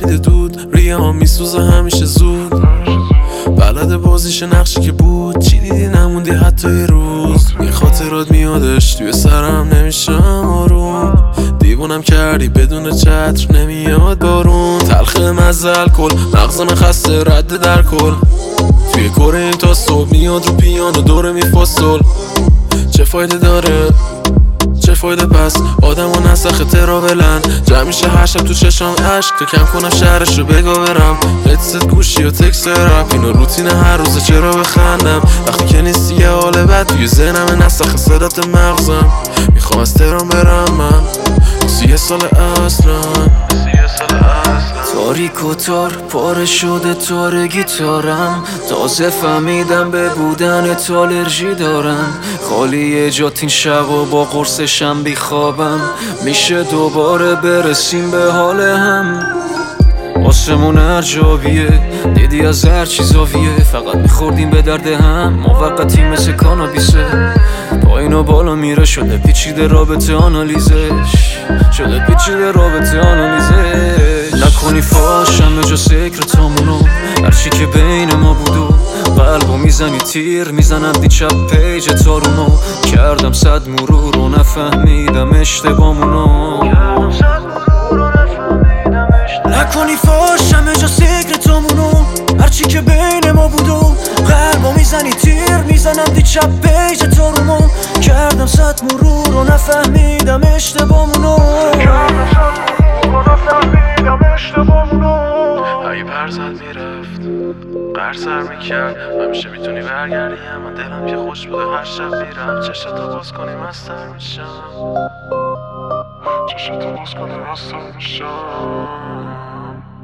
سفید دود، ریه ها میسوزه همیشه زود. بلد بازیش نقشی که بود، چی دیدی نموندی حتی یه روز. یه خاطرات میادش توی سرم نمیشم آروم. دیوونم کردی بدون چتر نمیاد بارون. تلخ مزه الکل مغزم خسته رد در کل. توی کره این تا صبح میاد رو پیانو دوره میفاصل. چه فایده داره چه فایده پس آدمو نسخه ترا بلن. جمع میشه هر شب تو چشام عشق تا کم کنم شهرش رو بگا برم. هدست گوشی و تکست رپ اینو روتین هر روزه چرا بخندم. وقتی که نیستی یه حال بد توی ذهنم نسخه صدات مغزم. میخوام از تهران برم من 30 سال اصلا. تاریک و تار پاره شده تار گیتارم. تازه فهمیدم به بودن تو الرژی دارم. خالی جات این شب و با قرصشم بیخوابم. میشه دوباره برسیم به حال هم. آسمون ارجابیه دیدی از هر چی زاویه. فقط میخوردیم به درد هم موقتی مثل کانابیسه. پایین و بالا میره شده پیچیده رابطه آنالیزش. نکنی فاشم به جا سکرتامونو. هرچی که بین ما بودو قلبو میزنی تیر میزنم دی چپ پیج تارونو. کردم 100 مرور و نفهمیدم اشتبامونو. نکنی فاشم به جا سکرتامونو. هرچی که بین ما بودو قلبو میزنی تیر میزنم دی چپ پیج تارونو. کردم 100 مرور و نفهمیدم اشتبامونو. اگه پرزد میرفت قرصر میکرد همیشه میتونی برگردی. اما دلم که خوش بوده هر شب میرم. چشتو باز کنی مستر میشم.